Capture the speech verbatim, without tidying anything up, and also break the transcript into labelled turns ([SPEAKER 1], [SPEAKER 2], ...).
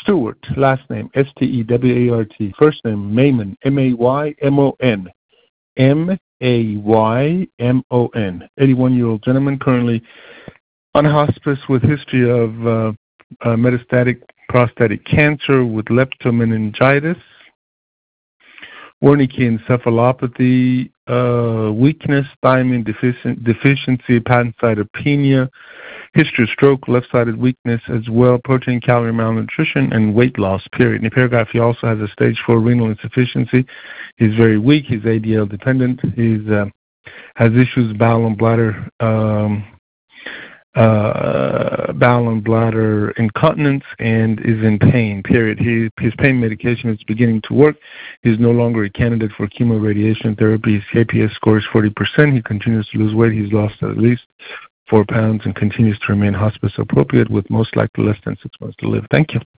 [SPEAKER 1] Stewart, last name S T E W A R T, first name Maymon, M A Y M O N, M A Y M O N, eighty-one-year-old gentleman currently on hospice with history of uh, uh, metastatic prostatic cancer with leptomeningitis, Wernicke encephalopathy, uh, weakness, thiamine deficient, deficiency, pancytopenia, history of stroke, left-sided weakness as well, protein, calorie malnutrition, and weight loss, period. In the paragraph, he also has a stage four renal insufficiency. He's very weak. He's A D L dependent. He's uh, has issues, bowel and bladder, um, uh, bowel and bladder incontinence, and is in pain, period. He, his pain medication is beginning to work. He's no longer a candidate for chemoradiation therapy. His K P S score is forty percent. He continues to lose weight. He's lost at least four pounds and continues to remain hospice appropriate with most likely less than six months to live. Thank you.